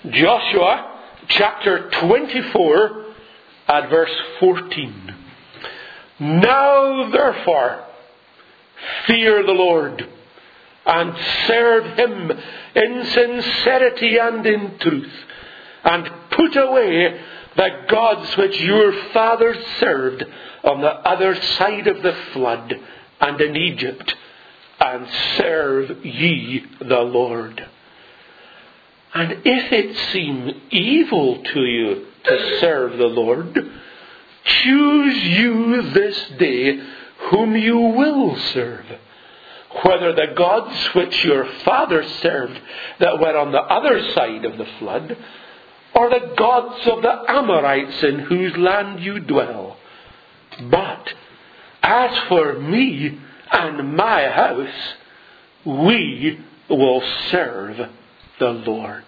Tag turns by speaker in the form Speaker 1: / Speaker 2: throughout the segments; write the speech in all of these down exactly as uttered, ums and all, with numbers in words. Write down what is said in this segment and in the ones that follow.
Speaker 1: Joshua chapter twenty-four at verse fourteen. Now therefore fear the Lord and serve him in sincerity and in truth, and put away the gods which your fathers served on the other side of the flood and in Egypt, and serve ye the Lord. And if it seem evil to you to serve the Lord, choose you this day whom you will serve, whether the gods which your fathers served that were on the other side of the flood, or the gods of the Amorites in whose land you dwell. But as for me and my house, we will serve the Lord.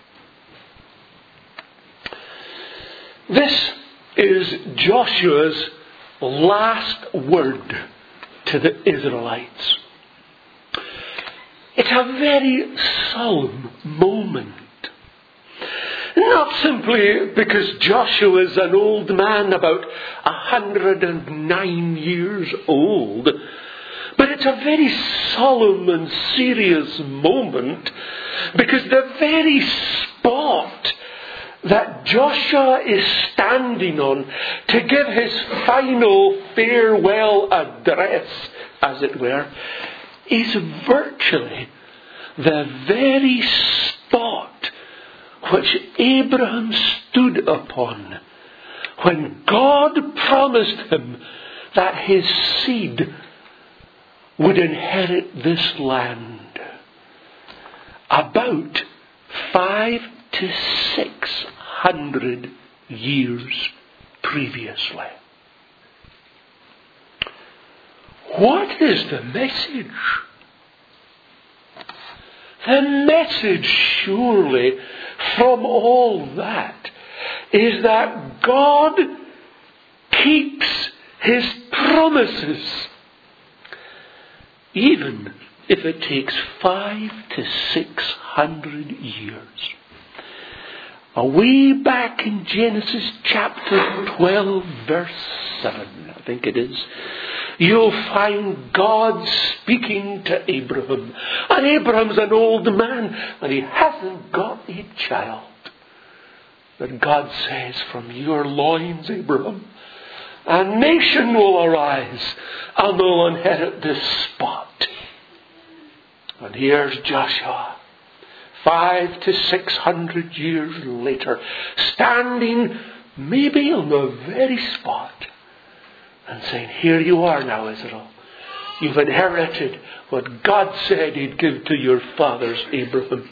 Speaker 1: This is Joshua's last word to the Israelites. It's a very solemn moment. Not simply because Joshua is an old man, about a hundred and nine years old, but it's a very solemn and serious moment because the very spot that Joshua is standing on to give his final farewell address, as it were, is virtually the very spot which Abraham stood upon when God promised him that his seed would inherit this land. About five to six hundred years previously. What is the message? The message, surely, from all that is that God keeps his promises, even if it takes five to six hundred years. Way back in Genesis chapter twelve, verse seven, I think it is, you'll find God speaking to Abraham. And Abraham's an old man and he hasn't got a child. But God says, from your loins, Abraham, a nation will arise and they'll inherit this spot. And here's Joshua, five to six hundred years later, standing maybe on the very spot and saying, here you are now, Israel. You've inherited what God said he'd give to your fathers, Abraham.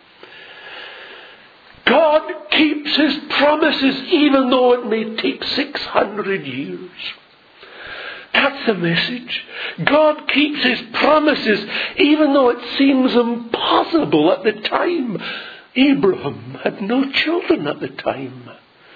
Speaker 1: God keeps his promises even though it may take six hundred years. That's the message. God keeps his promises even though it seems impossible at the time. Abraham had no children at the time.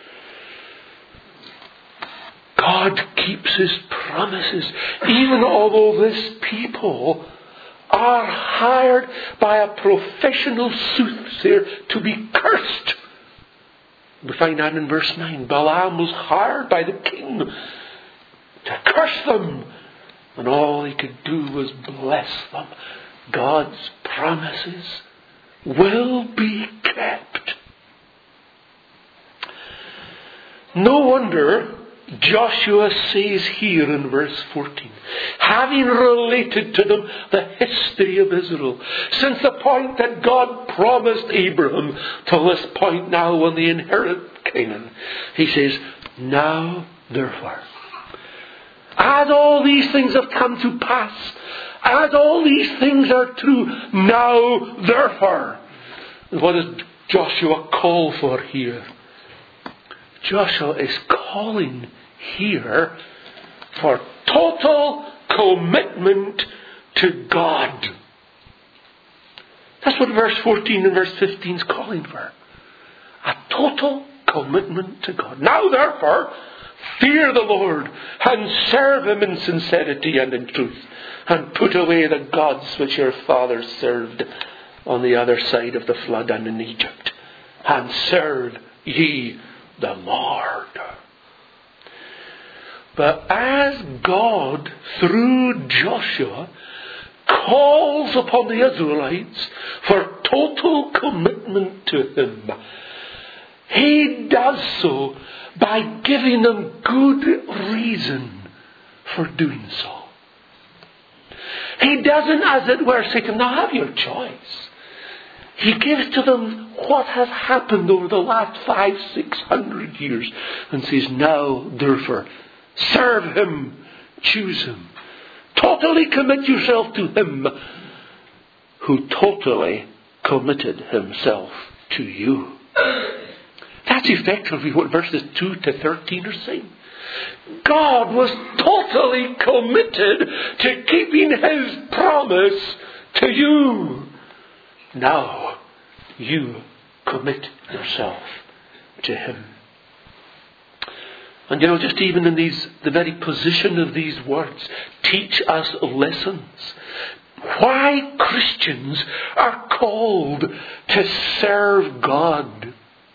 Speaker 1: God keeps his promises even although this people are hired by a professional soothsayer to be cursed. We find that in verse nine. Balaam was hired by the king to curse them, and all he could do was bless them. God's promises will be kept. No wonder Joshua says here in verse fourteen, having related to them the history of Israel, since the point that God promised Abraham till this point now when they inherit Canaan, he says, now therefore, as all these things have come to pass, as all these things are true, now therefore. What does Joshua call for here? Joshua is calling here for total commitment to God. That's what verse fourteen and verse fifteen is calling for. A total commitment to God. Now therefore, fear the Lord and serve him in sincerity and in truth, and put away the gods which your fathers served on the other side of the flood and in Egypt, and serve ye the Lord. But as God, through Joshua, calls upon the Israelites for total commitment to Him, He does so by giving them good reason for doing so. He doesn't, as it were, say to them, now have your choice. He gives to them what has happened over the last five, six hundred years and says, now, therefore, serve Him, choose Him. Totally commit yourself to Him who totally committed Himself to you. That's effectively what verses two to thirteen are saying. God was totally committed to keeping His promise to you. Now, you commit yourself to Him. And you know, just even in these, the very position of these words, teach us lessons. Why Christians are called to serve God.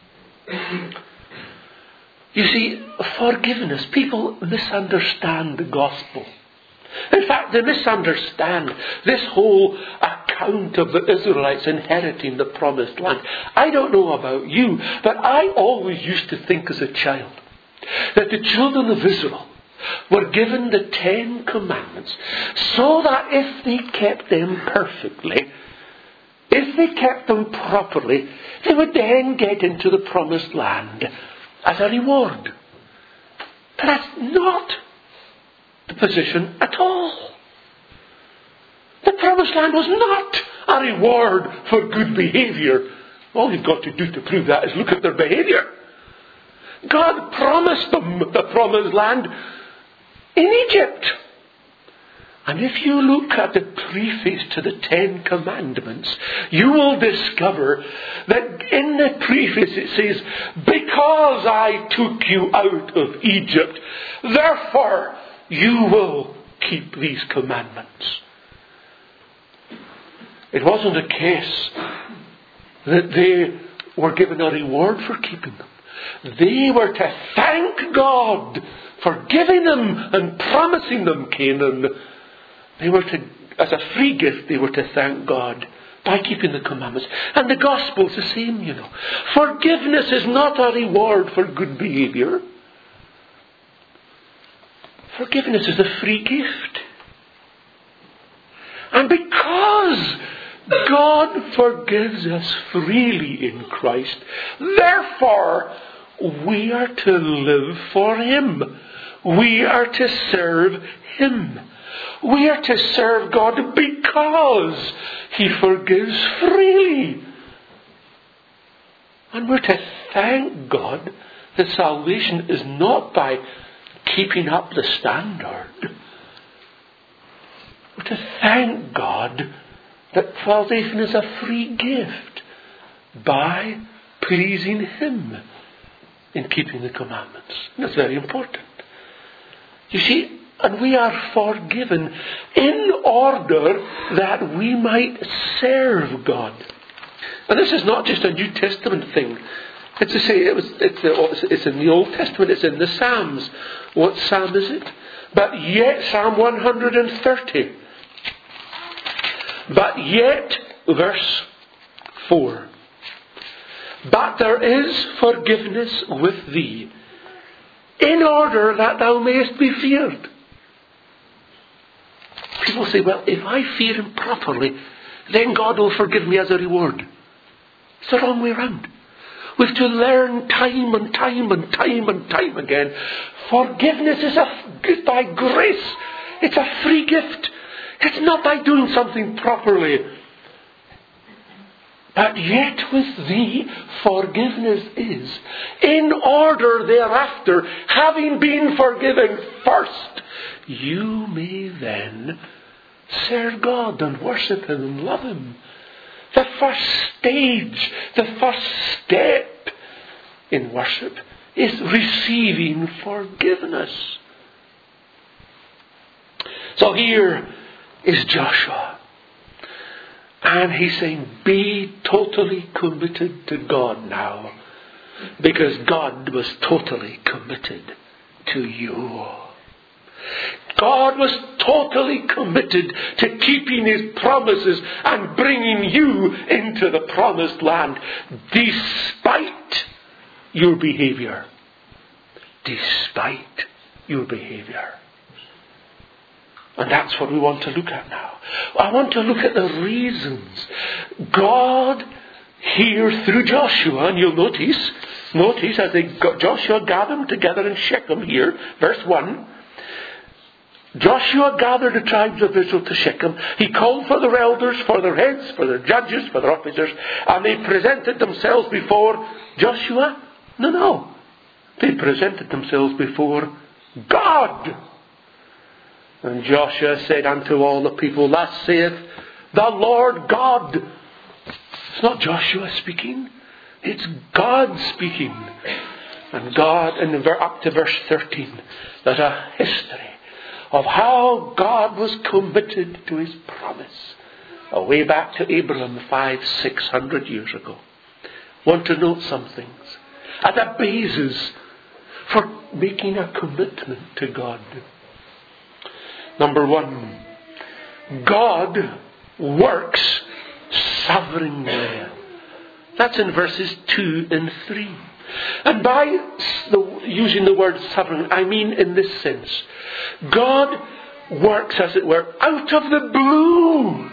Speaker 1: You see, forgiveness, people misunderstand the gospel. In fact, they misunderstand this whole account of the Israelites inheriting the promised land. I don't know about you, but I always used to think as a child that the children of Israel were given the Ten Commandments so that if they kept them perfectly, if they kept them properly, they would then get into the promised land as a reward. But that's not the position at all. The promised land was not a reward for good behaviour. All you've got to do to prove that is look at their behaviour. God promised them the promised land in Egypt. And if you look at the preface to the Ten Commandments, you will discover that in the preface it says, because I took you out of Egypt, therefore you will keep these commandments. It wasn't a case that they were given a reward for keeping them. They were to thank God for giving them and promising them Canaan. They were to, as a free gift, they were to thank God by keeping the commandments. And the gospel is the same, you know. Forgiveness is not a reward for good behaviour. Forgiveness is a free gift. And because God forgives us freely in Christ, therefore we are to live for Him. We are to serve Him. We are to serve God because He forgives freely. And we're to thank God that salvation is not by keeping up the standard. We're to thank God that salvation is a free gift by pleasing Him in keeping the commandments. And that's very important. You see, and we are forgiven in order that we might serve God. And this is not just a New Testament thing. It's to say it was. It's, it's in the Old Testament. It's in the Psalms. What Psalm is it? But yet, Psalm one hundred thirty. But yet, verse four. But there is forgiveness with thee, in order that thou mayest be feared. People say, well, if I fear Him properly, then God will forgive me as a reward. It's the wrong way around. We have to learn time and time and time and time again. Forgiveness is a gift by grace. It's a free gift. It's not by doing something properly. But yet with thee forgiveness is, in order thereafter, having been forgiven first, you may then serve God and worship Him and love Him. The first stage, the first step in worship is receiving forgiveness. So here is Joshua. And he's saying, be totally committed to God now. Because God was totally committed to you. God was totally committed to keeping His promises and bringing you into the promised land, despite your behavior. Despite your behavior. And that's what we want to look at now. I want to look at the reasons God here through Joshua, and you'll notice, notice as they got, Joshua gathered them together in Shechem here, verse one. Joshua gathered the tribes of Israel to Shechem. He called for their elders, for their heads, for their judges, for their officers, and they presented themselves before Joshua. No, no. They presented themselves before God. And Joshua said unto all the people, thus saith the Lord God. It's not Joshua speaking. It's God speaking. And God, and up to verse thirteen, there's a history of how God was committed to His promise. Way back to Abraham five, six hundred years ago. Want to note some things. As a basis for making a commitment to God. Number one, God works sovereignly. That's in verses two and three. And by the, using the word sovereign, I mean in this sense. God works, as it were, out of the blue.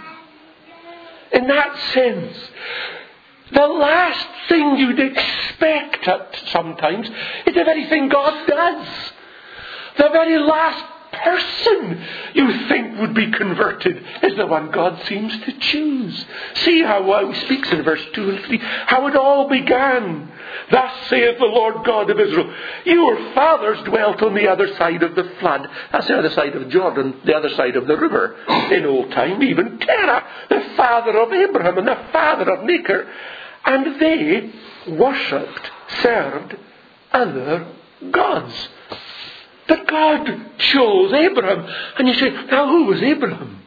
Speaker 1: In that sense. The last thing you'd expect at sometimes is the very thing God does. The very last person you think would be converted is the one God seems to choose. See how he speaks in verse two and three, how it all began. Thus saith the Lord God of Israel, your fathers dwelt on the other side of the flood. That's the other side of Jordan, the other side of the river. In old time, even Terah, the father of Abraham and the father of Nachor. And they worshipped, served other gods. But God chose Abraham. And you say, now who was Abraham?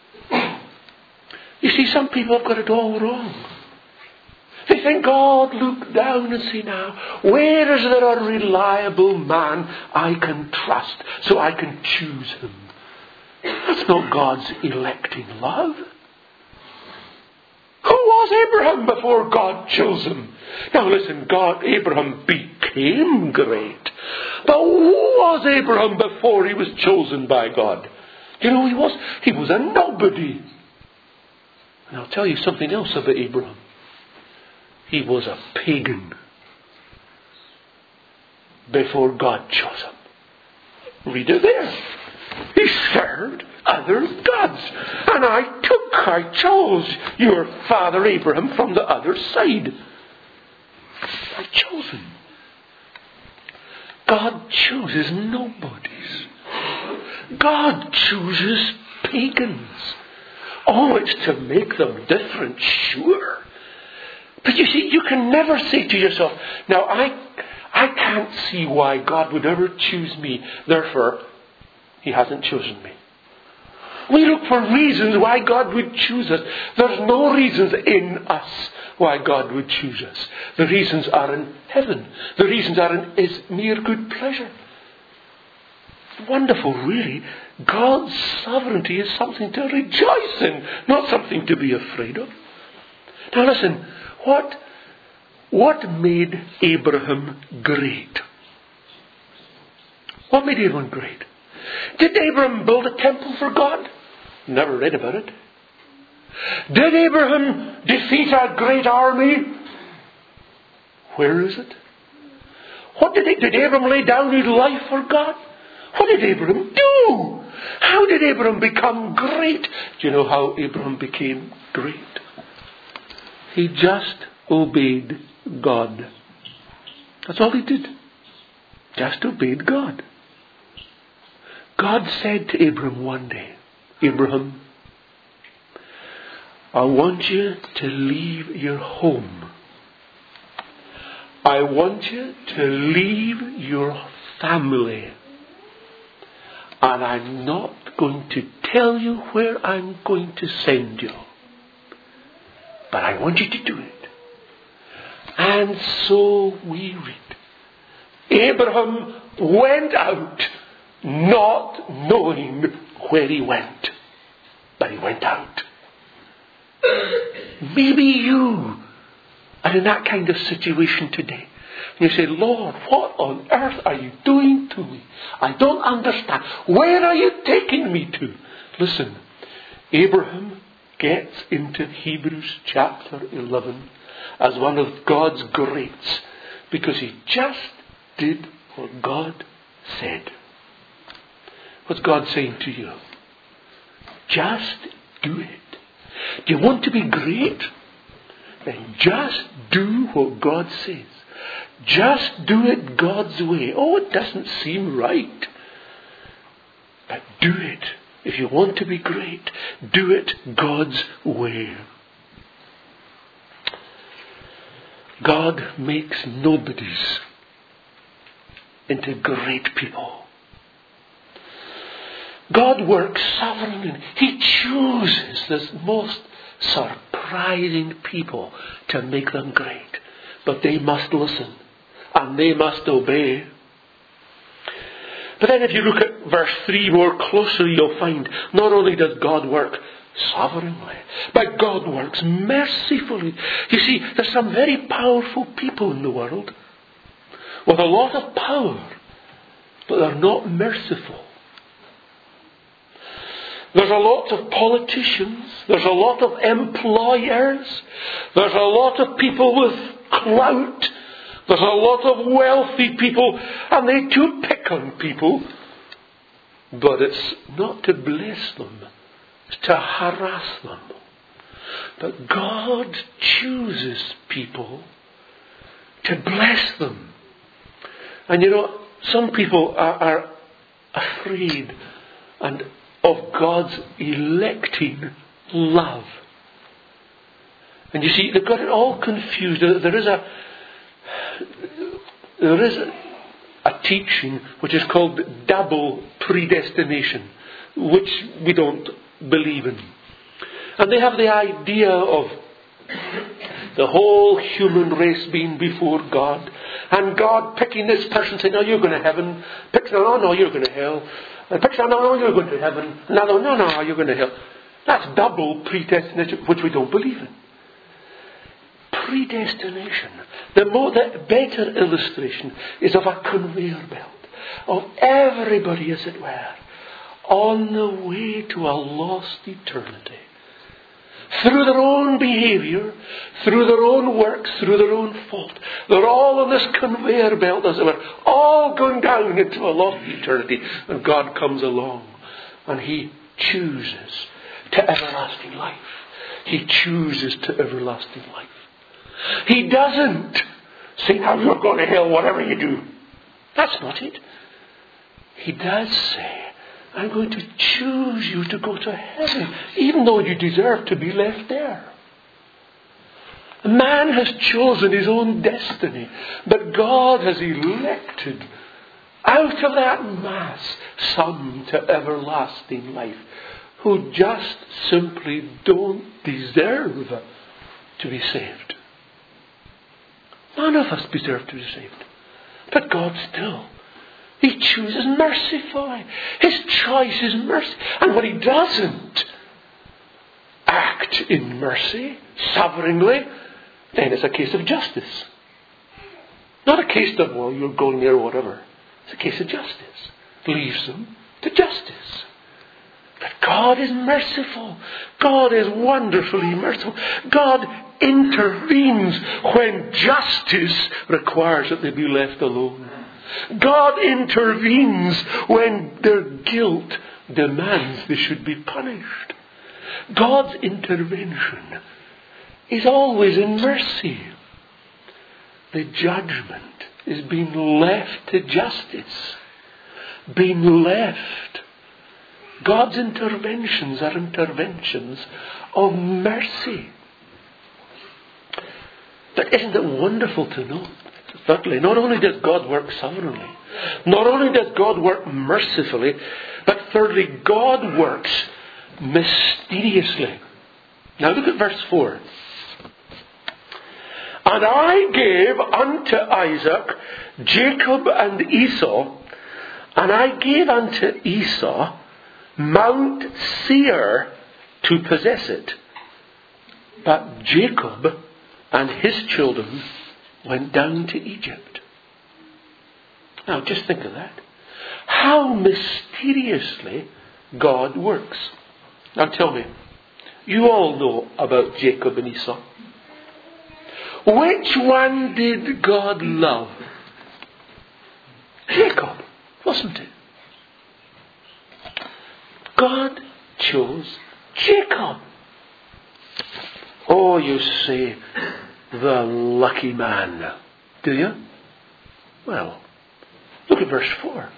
Speaker 1: You see, some people have got it all wrong. They think God looked down and see now, where is there a reliable man I can trust so I can choose him? That's not God's electing love. Who was Abraham before God chose him? Now listen, God, Abraham became great. But who was Abraham before he was chosen by God? Do you know who he was? He was a nobody. And I'll tell you something else about Abraham. He was a pagan before God chose him. Read it there. He served other gods. And I took, I chose your father Abraham from the other side. I chose him. God chooses nobodies. God chooses pagans. Oh, it's to make them different, sure. But you see, you can never say to yourself, now I, I can't see why God would ever choose me, therefore He hasn't chosen me. We look for reasons why God would choose us. There's no reasons in us why God would choose us. The reasons are in heaven. The reasons are in His mere good pleasure. Wonderful, really. God's sovereignty is something to rejoice in, not something to be afraid of. Now listen, what, what made Abraham great? What made Abraham great? Did Abraham build a temple for God? Never read about it. Did Abraham defeat a great army? Where is it? What did, it, did Abraham lay down his life for God? What did Abraham do? How did Abraham become great? Do you know how Abraham became great? He just obeyed God. That's all he did. Just obeyed God. God said to Abraham one day, Abraham, I want you to leave your home. I want you to leave your family. And I'm not going to tell you where I'm going to send you. but I want you to do it. And so we read, Abraham went out not knowing where he went, but he went out. Maybe you are in that kind of situation today. And you say, Lord, what on earth are you doing to me? I don't understand. Where are you taking me to? Listen, Abraham gets into Hebrews chapter eleven as one of God's greats because he just did what God said. What's God saying to you? Just do it. Do you want to be great? Then just do what God says. Just do it God's way. Oh, it doesn't seem right. But do it. If you want to be great, do it God's way. God makes nobodies into great people. God works sovereignly. He chooses the most surprising people to make them great. But they must listen. And they must obey. But then if you look at verse three more closely, you'll find not only does God work sovereignly, but God works mercifully. You see, there's some very powerful people in the world with a lot of power, but they're not merciful. There's a lot of politicians, there's a lot of employers, there's a lot of people with clout, there's a lot of wealthy people, and they too pick on people. But it's not to bless them, it's to harass them. But God chooses people to bless them. And you know, some people are, are afraid and of God's electing love. And you see, they've got it all confused. There is a there is a, a teaching which is called double predestination, which we don't believe in. And they have the idea of the whole human race being before God, and God picking this person, saying, "No, you're going to heaven." Picks, "No, no, you're going to hell." And picks, "No, no, you're going to heaven." Another, "No, no, you're going to hell." That's double predestination, which we don't believe in. Predestination, the more, the better illustration is of a conveyor belt of everybody, as it were, on the way to a lost eternity. Through their own behaviour, through their own works, through their own fault. They're all on this conveyor belt, as it were, all going down into a lost eternity. And God comes along and He chooses to everlasting life. He chooses to everlasting life. He doesn't say, "Now you're going to hell, whatever you do." That's not it. He does say, "I'm going to choose you to go to heaven, even though you deserve to be left there." Man has chosen his own destiny, but God has elected out of that mass some to everlasting life who just simply don't deserve to be saved. None of us deserve to be saved, but God still. He chooses mercifully. His choice is mercy. And when He doesn't act in mercy, sovereignly, then it's a case of justice. Not a case of, well, you're going there or whatever. It's a case of justice. Leaves them to justice. But God is merciful. God is wonderfully merciful. God intervenes when justice requires that they be left alone. God intervenes when their guilt demands they should be punished. God's intervention is always in mercy. The judgment is being left to justice. Being left. God's interventions are interventions of mercy. But isn't it wonderful to know? Thirdly, not only does God work sovereignly, not only does God work mercifully, but thirdly, God works mysteriously. Now look at verse four. And I gave unto Isaac Jacob and Esau, and I gave unto Esau Mount Seir to possess it. But Jacob and his children went down to Egypt. Now just think of that. How mysteriously God works. Now tell me, you all know about Jacob and Esau. Which one did God love? Jacob, wasn't it? God chose Jacob. Oh, you say, the lucky man. Do you? Well, look at verse four.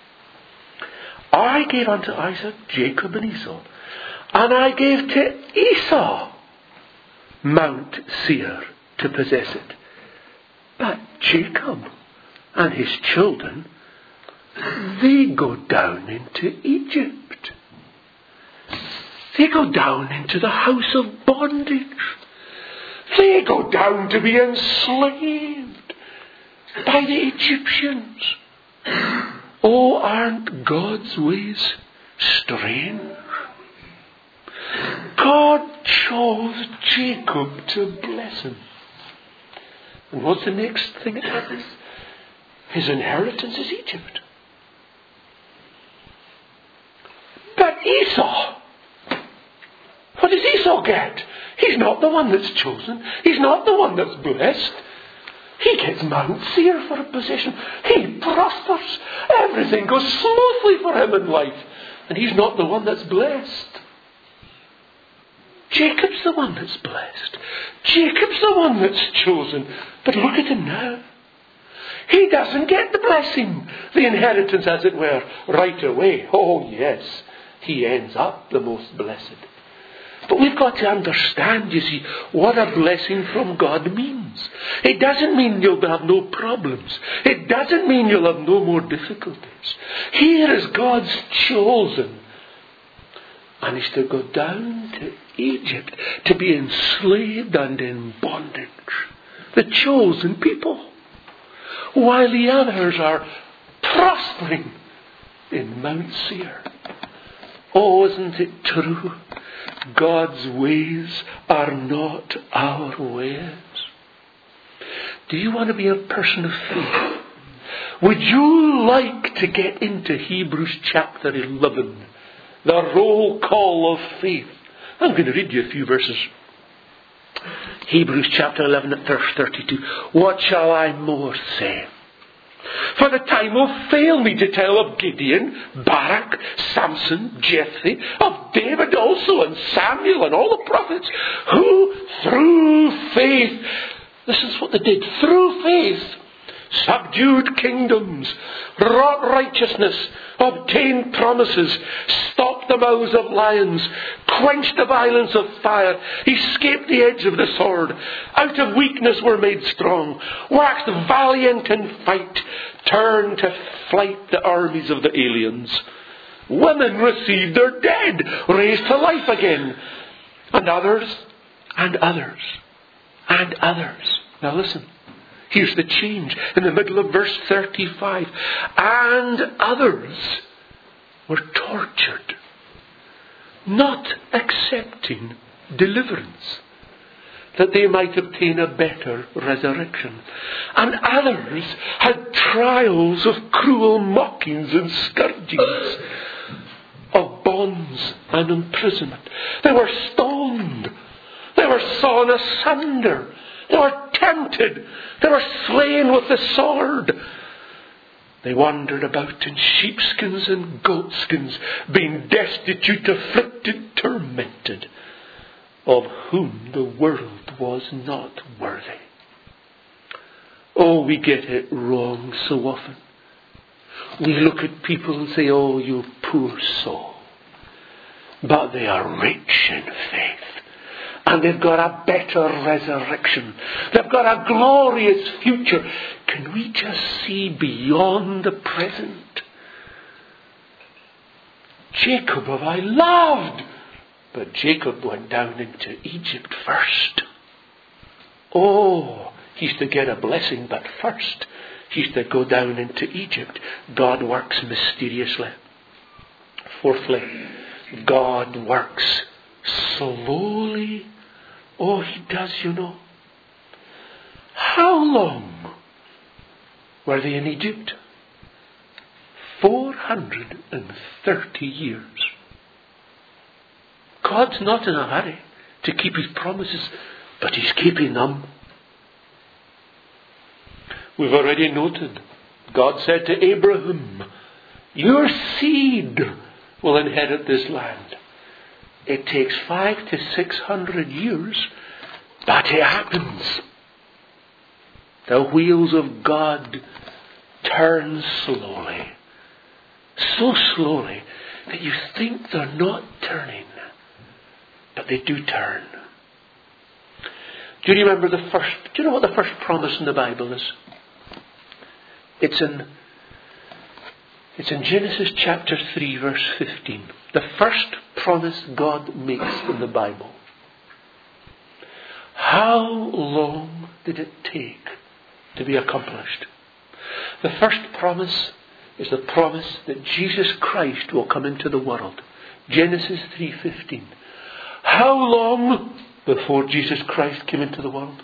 Speaker 1: I gave unto Isaac Jacob and Esau, and I gave to Esau Mount Seir to possess it. But Jacob and his children, they go down into Egypt. They go down into the house of bondage. They go down to be enslaved by the Egyptians. Oh, aren't God's ways strange? God chose Jacob to bless him. And what's the next thing that happens? His inheritance is Egypt. But Esau, what does Esau get? He's not the one that's chosen. He's not the one that's blessed. He gets Mount Seir for a possession. He prospers. Everything goes smoothly for him in life. And he's not the one that's blessed. Jacob's the one that's blessed. Jacob's the one that's chosen. But look at him now. He doesn't get the blessing, the inheritance as it were, right away. Oh yes, he ends up the most blessed. But we've got to understand, you see, what a blessing from God means. It doesn't mean you'll have no problems. It doesn't mean you'll have no more difficulties. Here is God's chosen. And he's to go down to Egypt to be enslaved and in bondage. The chosen people. While the others are prospering in Mount Seir. Oh, isn't it true? God's ways are not our ways. Do you want to be a person of faith? Would you like to get into Hebrews chapter eleven? The roll call of faith. I'm going to read you a few verses. Hebrews chapter eleven at verse thirty-two. What shall I more say? For the time will fail me to tell of Gideon, Barak, Samson, Jephthah, of David also, and Samuel, and all the prophets, who through faith, this is what they did, through faith, subdued kingdoms, wrought righteousness, obtained promises, stopped the mouths of lions, quenched the violence of fire, escaped the edge of the sword, out of weakness were made strong, waxed valiant in fight, turned to flight the armies of the aliens. Women received their dead, raised to life again, and others, and others, and others. Now listen. Here's the change in the middle of verse thirty-five. And others were tortured, not accepting deliverance, that they might obtain a better resurrection. And others had trials of cruel mockings and scourgings, of bonds and imprisonment. They were stoned. They were sawn asunder. They were tempted. They were slain with the sword. They wandered about in sheepskins and goatskins, being destitute, afflicted, tormented, of whom the world was not worthy. Oh, we get it wrong so often. We look at people and say, oh, you poor soul. But they are rich in faith. And they've got a better resurrection. They've got a glorious future. Can we just see beyond the present? Jacob have I loved. But Jacob went down into Egypt first. Oh, He's to get a blessing, but first he's to go down into Egypt. God works mysteriously. Fourthly, God works slowly. Oh, he does, you know. How long were they in Egypt? four hundred thirty years. God's not in a hurry to keep his promises, but he's keeping them. We've already noted, God said to Abraham, your seed will inherit this land. It takes five to six hundred years, but it happens. The wheels of God turn slowly. So slowly that you think they're not turning, but they do turn. Do you remember the first, do you know what the first promise in the Bible is? It's in, it's in Genesis chapter three verse fifteen. The first promise God makes in the Bible. How long did it take to be accomplished? The first promise is the promise that Jesus Christ will come into the world. Genesis three fifteen. How long before Jesus Christ came into the world?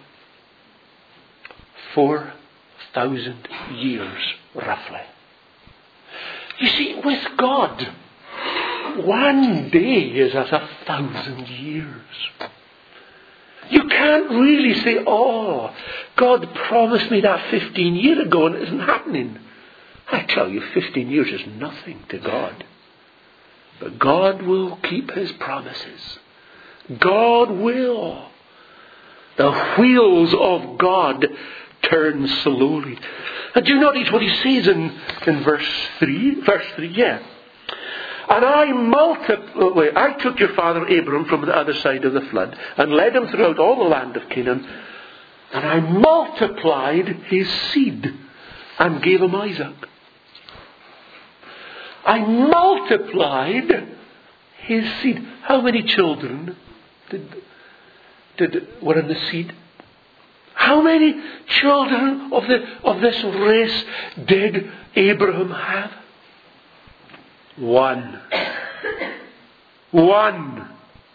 Speaker 1: Four thousand years, roughly. You see, with God, one day is as a thousand years. You can't really say, oh, God promised me that fifteen years ago and it isn't happening. I tell you, fifteen years is nothing to God. But God will keep his promises. God will. The wheels of God turn slowly. And do you notice what he says in, in verse three? Verse three, yeah. And I multiplied, I took your father Abram from the other side of the flood and led him throughout all the land of Canaan. And I multiplied his seed and gave him Isaac. I multiplied his seed. How many children did, did were in the seed? How many children of the of this race did Abraham have? One. One.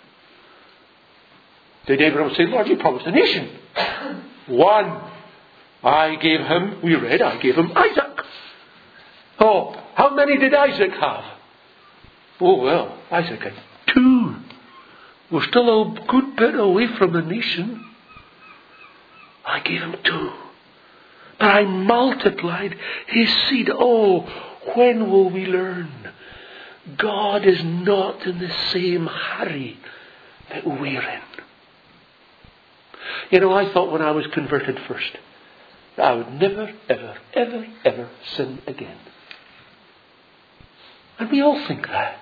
Speaker 1: Did Abraham say, Lord, you promised a nation? One. I gave him, we read, I gave him Isaac. Oh, how many did Isaac have? Oh, well, Isaac had two. We're still a good bit away from a nation. I gave him two. But I multiplied his seed. Oh, when will we learn? God is not in the same hurry that we're in. You know, I thought when I was converted first, that I would never, ever, ever, ever sin again. And we all think that.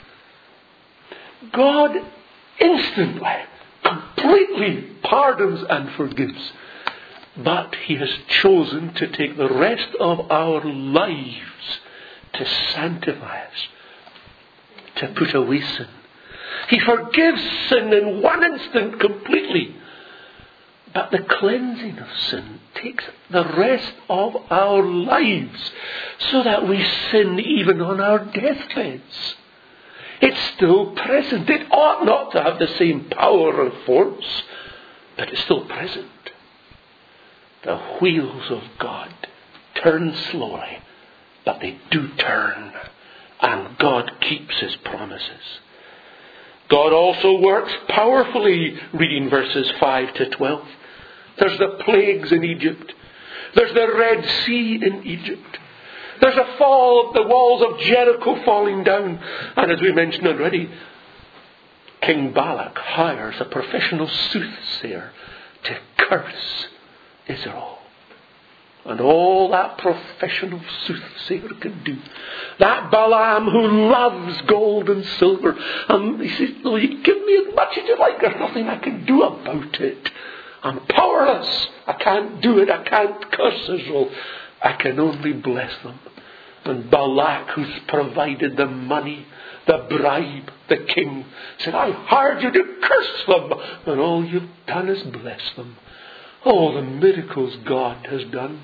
Speaker 1: God instantly, completely pardons and forgives. But he has chosen to take the rest of our lives to sanctify us, to put away sin. He forgives sin in one instant completely. But the cleansing of sin takes the rest of our lives so that we sin even on our deathbeds. It's still present. It ought not to have the same power and force, but it's still present. The wheels of God turn slowly, but they do turn, and God keeps his promises. God also works powerfully, reading verses five to twelve. There's the plagues in Egypt. There's the Red Sea in Egypt. There's a fall of the walls of Jericho falling down. And as we mentioned already, King Balak hires a professional soothsayer to curse Israel. And all that professional soothsayer can do. That Balaam who loves gold and silver. And he says, no, you give me as much as you like. There's nothing I can do about it. I'm powerless. I can't do it. I can't curse Israel. I can only bless them. And Balak, who's provided the money, the bribe, the king, said, I hired you to curse them. And all you've done is bless them. all the miracles God has done.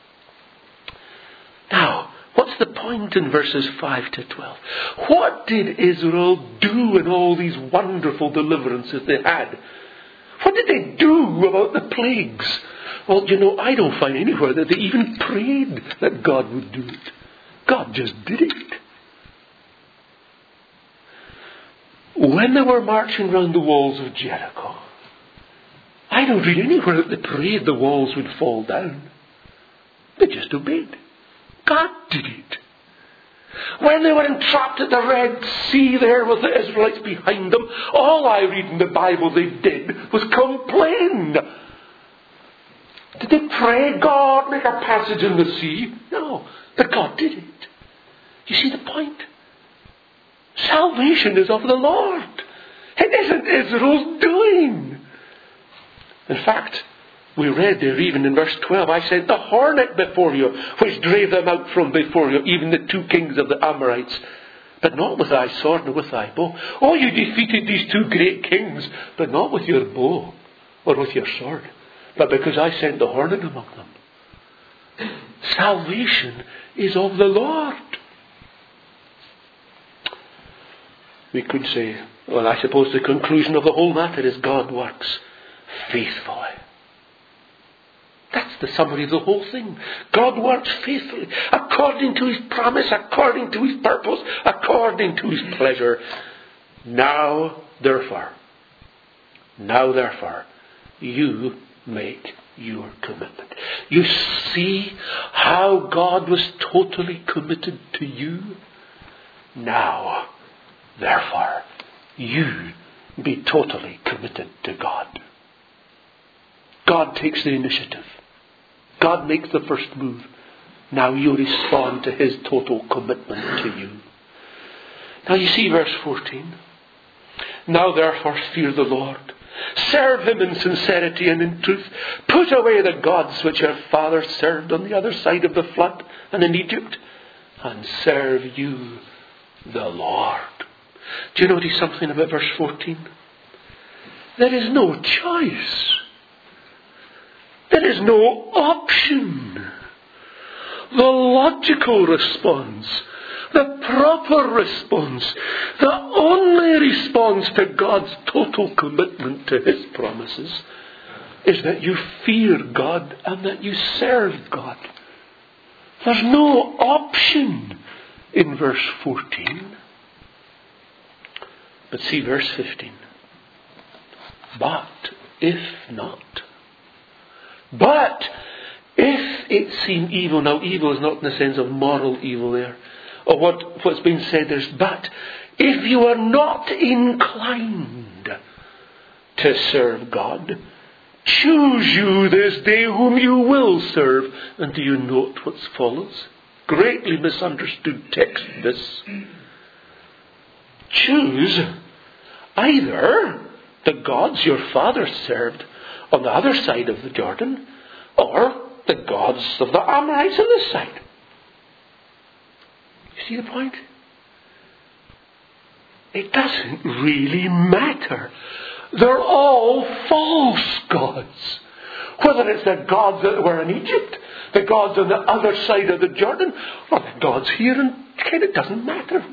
Speaker 1: Now, what's the point in verses five to twelve? What did Israel do in all these wonderful deliverances they had? What did they do about the plagues? Well, you know, I don't find anywhere that they even prayed that God would do it. God just did it. When they were marching round the walls of Jericho, I don't read anywhere that they prayed the walls would fall down. They just obeyed. God did it. When they were entrapped at the Red Sea there with the Israelites behind them, all I read in the Bible they did was complain. Did they pray, God, make a passage in the sea? No, but God did it. You see the point? Salvation is of the Lord. It isn't Israel's doing. In fact, we read there even in verse twelve, I sent the hornet before you, which drave them out from before you, even the two kings of the Amorites. But not with thy sword nor with thy bow. Oh, you defeated these two great kings, but not with your bow or with your sword, but because I sent the hornet among them. Salvation is of the Lord. We could say, well, I suppose the conclusion of the whole matter is God works faithfully. That's the summary of the whole thing. God works faithfully, according to His promise, according to His purpose, according to His pleasure. Now, therefore, now, therefore, you make your commitment. You see how God was totally committed to you? Now, therefore, you be totally committed to God. God takes the initiative. God makes the first move. Now you respond to His total commitment to you. Now you see verse fourteen. Now therefore fear the Lord. Serve Him in sincerity and in truth. Put away the gods which your fathers served on the other side of the flood and in Egypt, and serve you the Lord. Do you notice something about verse fourteen? There is no choice. There is no option. The logical response, the proper response, the only response to God's total commitment to His promises is that you fear God and that you serve God. There's no option in verse fourteen. But see verse fifteen. But if not. But if it seem evil, now evil is not in the sense of moral evil there, or what, what's been said there is, but if you are not inclined to serve God, choose you this day whom you will serve. And do you note what follows? Greatly misunderstood text this. Choose either the gods your fathers served on the other side of the Jordan, or the gods of the Amorites on this side. You see the point? It doesn't really matter. They're all false gods. Whether it's the gods that were in Egypt, the gods on the other side of the Jordan, or the gods here, and it doesn't matter.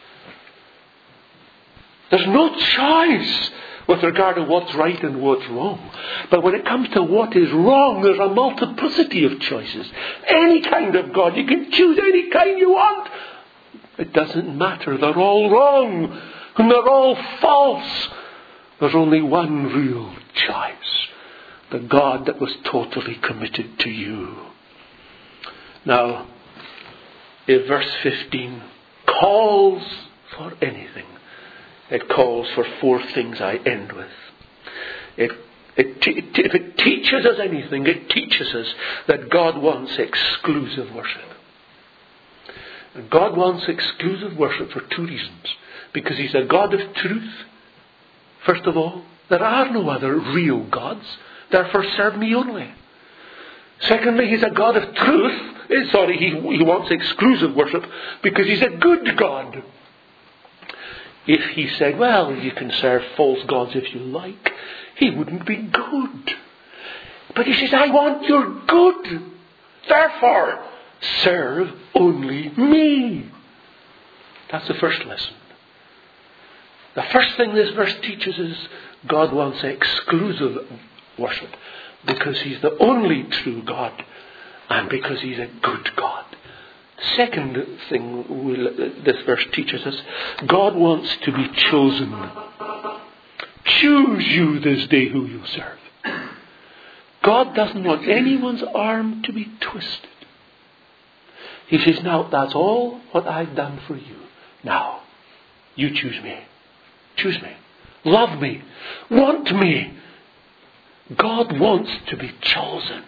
Speaker 1: There's no choice with regard to what's right and what's wrong. But when it comes to what is wrong, there's a multiplicity of choices. Any kind of God. You can choose any kind you want. It doesn't matter. They're all wrong. And they're all false. There's only one real choice. The God that was totally committed to you. Now, if verse fifteen calls for anything, it calls for four things I end with. It, it, it, if it teaches us anything, it teaches us that God wants exclusive worship. And God wants exclusive worship for two reasons. Because He's a God of truth. First of all, there are no other real gods. Therefore serve me only. Secondly, He's a God of truth. Sorry, he, he wants exclusive worship because He's a good God. If He said, well, you can serve false gods if you like, He wouldn't be good. But he says, I want your good. Therefore, serve only me. That's the first lesson. The first thing this verse teaches is God wants exclusive worship because he's the only true God and because he's a good God. Second thing we'll, this verse teaches us, God wants to be chosen. Choose you this day who you'll serve. God doesn't want anyone's arm to be twisted. He says, now that's all what I've done for you. Now, you choose me. Choose me. Love me. Want me. God wants to be chosen.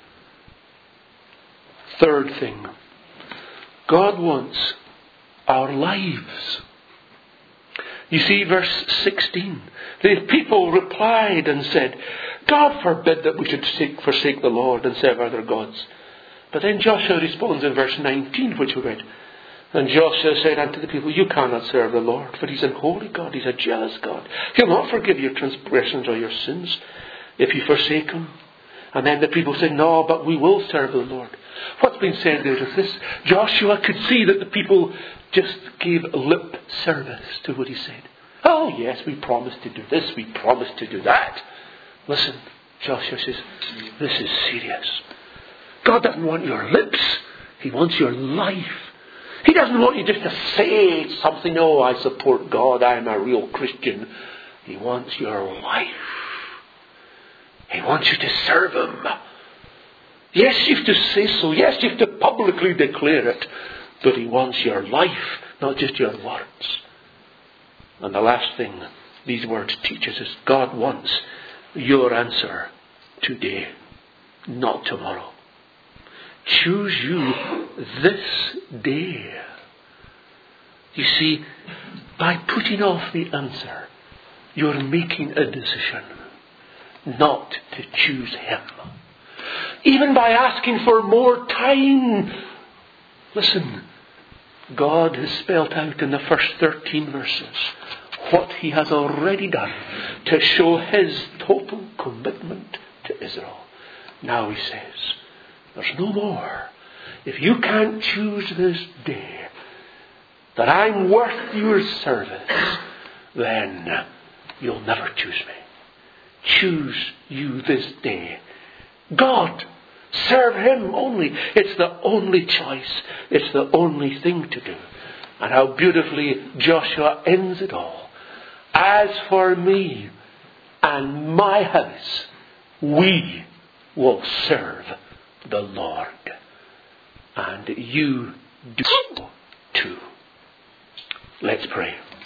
Speaker 1: Third thing. God wants our lives. You see, verse sixteen. The people replied and said, God forbid that we should seek, forsake the Lord and serve other gods. But then Joshua responds in verse nineteen, which we read. And Joshua said unto the people, you cannot serve the Lord, for he's a holy God, he's a jealous God. He'll not forgive your transgressions or your sins if you forsake him. And then the people said, no, but we will serve the Lord. What's been said there is this. Joshua could see that the people just gave lip service to what he said. Oh yes, we promised to do this, we promised to do that. Listen, Joshua says, this is serious. God doesn't want your lips, he wants your life. He doesn't want you just to say something, oh, I support God, I'm a real Christian. He wants your life. He wants you to serve him. Yes, you have to say so. Yes, you have to publicly declare it. But he wants your life, not just your words. And the last thing these words teach us is God wants your answer today, not tomorrow. Choose you this day. You see, by putting off the answer, you're making a decision not to choose him. Even by asking for more time. Listen, God has spelled out in the first thirteen verses what he has already done to show his total commitment to Israel. Now he says, there's no more. If you can't choose this day that I'm worth your service, then you'll never choose me. Choose you this day. God. Serve him only. It's the only choice. It's the only thing to do. And how beautifully Joshua ends it all. As for me and my house, we will serve the Lord. And you do too. Let's pray.